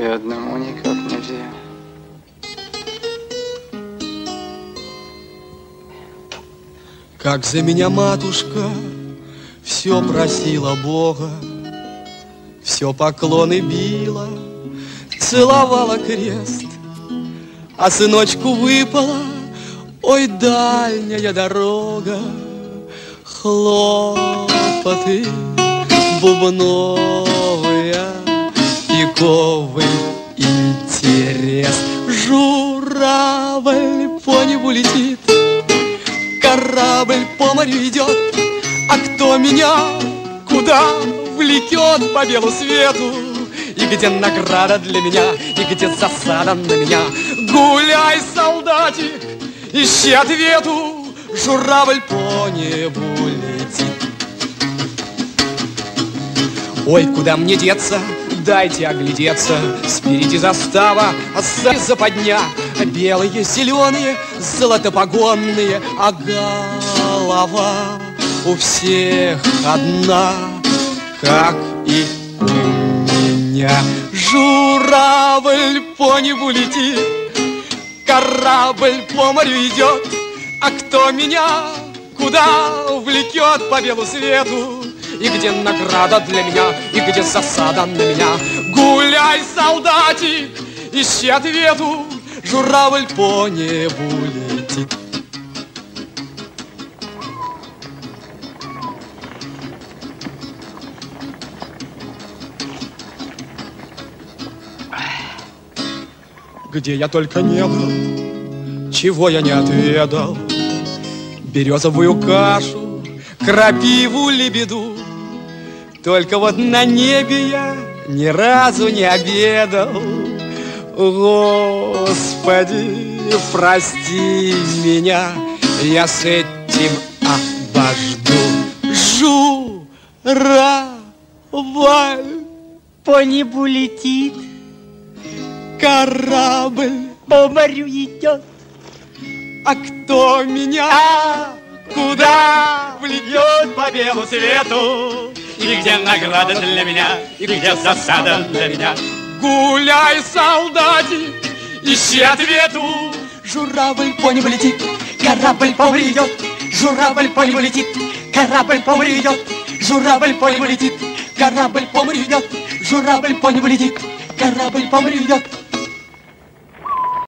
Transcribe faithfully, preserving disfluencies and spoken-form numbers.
И одному никак нельзя. Как за меня матушка все просила Бога, все поклоны била, целовала крест, а сыночку выпала, ой, дальняя дорога, хлопоты бубновые, пиковый интерес. Журавль по небу летит, корабль по морю идет, а кто меня куда влекет по белу свету? И где награда для меня, и где засада на меня? Гуляй, солдатик, ищи ответу, журавль по небу летит. Ой, куда мне деться? Дайте оглядеться. Спереди застава, сзади западня, белые, зеленые, золотопогонные, а голова у всех одна, как и у меня. Журавль по небу летит, корабль по морю идет, а кто меня куда влекет по белу свету? И где награда для меня, и где засада на меня? Гуляй, солдатик, ищи ответу, журавль по небу летит. Где я только не был, чего я не отведал, березовую кашу, крапиву, лебеду. Только вот на небе я ни разу не обедал. Господи, прости меня, я с этим обожду. Журавль по небу летит, корабль по морю идет, а кто меня а куда влечет по белу свету? И где награда для меня, и где засада для меня? Гуляй, солдатик, ищи ответу, журавль по небу летит, корабль по морю идет, журавль по небу летит, корабль по морю идет, журавль по небу летит, корабль по морю идет, журавль по небу летит, корабль по морю идет.